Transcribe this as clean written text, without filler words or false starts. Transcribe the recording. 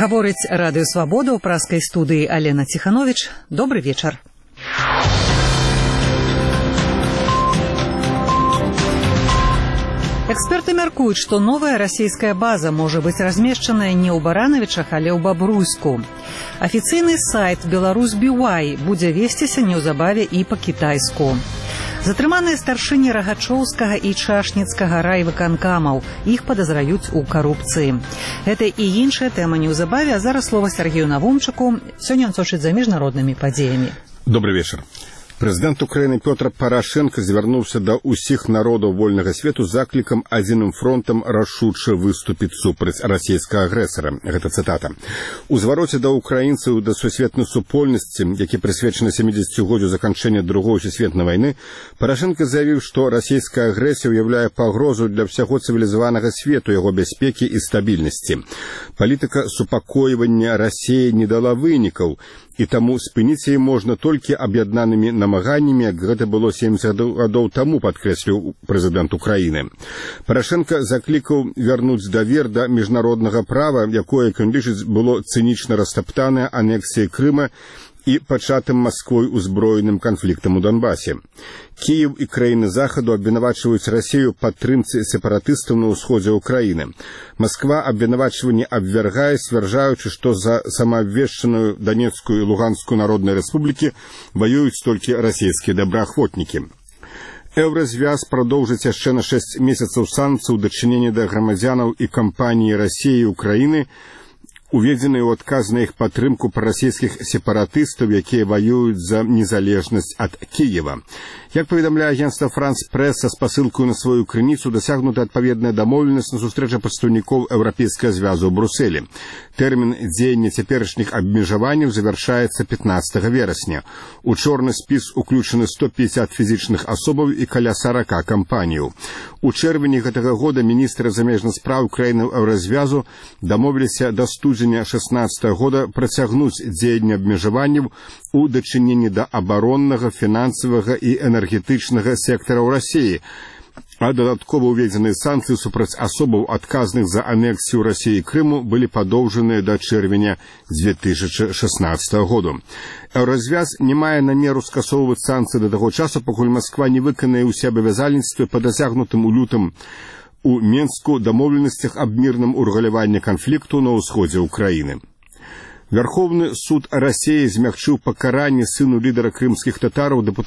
Гаворыць Радыё Свабода ў праскай студыі Алена Ціхановіч. Добры вечар. Эксперты мяркуюць, што новая расійская база можа быць размешчаная не ў Баранавічах, але ў Бабруйску. Афіцыйны сайт «Беларусь.BY» будзе весціся неўзабаве і па-кітайску. Затрыманыя старшыні Рагачоўскага і Чашніцкага райвыканкамаў. Іх падазраюць у карупцыі. Гэта і іншая тэма неўзабаве, а зараз слова Сергею Навумчыку. Сёння ён сочыць за міжнароднымі падзеямі. Добрый вечер. Прэзідэнт Украіны Пётр Парашенко звярнуўся да ўсіх народаў вольнага свету з заклікам адзіным фронтам рашуча выступіць супраць расійскага агрэсара. Гэта цытата. У звароце да украінцаў да сусветнай супольнасці, які прысвечаны 70-годдзю заканчэння Другой сусветнай вайны, Парашенко заявіў, што расійская агрэсія ўяўляе пагрозу для ўсяго цывілізаванага свету, яго бяспекі і стабільнасці. Палітыка супакойвання Расіі не дала вынікаў, і таму спыніць яе можна толькі аб'яднанымі намаганнямі, як гэта было 70 гадоў таму, падкрэсліў прэзідэнт Украіны. Парашенко заклікаў вярнуць давер да міжнароднага права, якое, як ён лічыць, было цынічна растаптанае анексіяй Крыма і пачатым Масквой узброеным канфліктам у Донбасе. Кіев і краіны Захаду абвінавачваюць Расію падтрымцы сепаратыстаў на ўсходзе Украіны. Масква абвінавачванне абвяргае, сцвярджаючы, што за самаабвешчаную Донецкую і Луганскую народныя рэспублікі ваююць толькі расійскія добраахвотнікі. Еўразвяз прадоўжыць яшчэ на 6 месяцаў санкцый у дачыненні да грамадзянаў і кампаніі Расіі і Украіны, уведзеныя ў адказ на іх падтрымку прарасійскіх сепаратыстаў, якія ваююць за незалежнасць ад Кіева. Як паведамляе агенцтва «Франс Прэс» са спасылкаю на сваю крыніцу, дасягнута адпаведная дамоўленасць на сустрэчы прадстаўнікоў Еўрапейскага звязу ў Брусэлі. Тэрмін дзеяння цяперашніх абмежаванняў завяршаецца 15 верасня. У чорны спіс уключаны 150 фізічных асобаў і каля 40 кампаніяў. У чэрвені гэтага года міністры замежных спраў краінаў Еўразвязу дамовіліся да студзеня 16 года працягнуць дзеянне абмежаванняў у дачыненні да абароннага, фінансавага і энергетычнага сектараў Расіі, а дадаткова ўведзеныя санкцыі супраць асобаў, адказных за анексію Расіі Крыму, былі падоўжаныя да чэрвеня 2016 году. Еўразвяз не мае намеру скасоўваць санкцыі да таго часу, пакуль Масква не выканае ўсе абавязальніцтвы па дасягнутым у лютым у Менску дамоўленасцях аб мірным урэгуляванні канфлікту на ўсходзе Украіны. Верховны суд Расіі змягчыў пакаранне сыну лідара крымскіх татараў,